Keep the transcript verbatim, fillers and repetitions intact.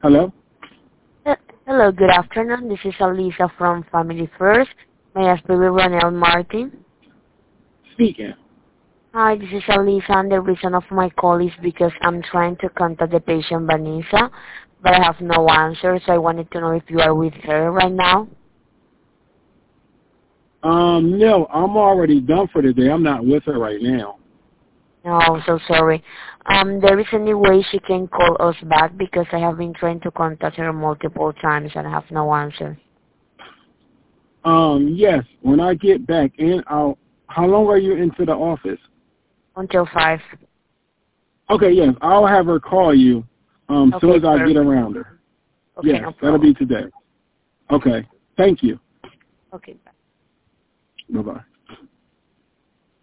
Hello? Uh, Hello, good afternoon. This is Alisa from Family First. May I speak with Ronel Martin? Speaking. Hi, this is Alisa, and the reason of my call is because I'm trying to contact the patient Vanessa, but I have no answer, so I wanted to know if you are with her right now. Um, no, I'm already done for the day. I'm not with her right now. No, I'm so sorry. Um, there is any way she can call us back because I have been trying to contact her multiple times and I have no answer. Um, yes, when I get back in, I'll, how long are you into the office? Until five. Okay, yes, I'll have her call you um, as Okay, soon as I perfect. get around her. Okay, Yes, no that'll be problem. today. Okay, thank you. Okay, bye. Bye-bye.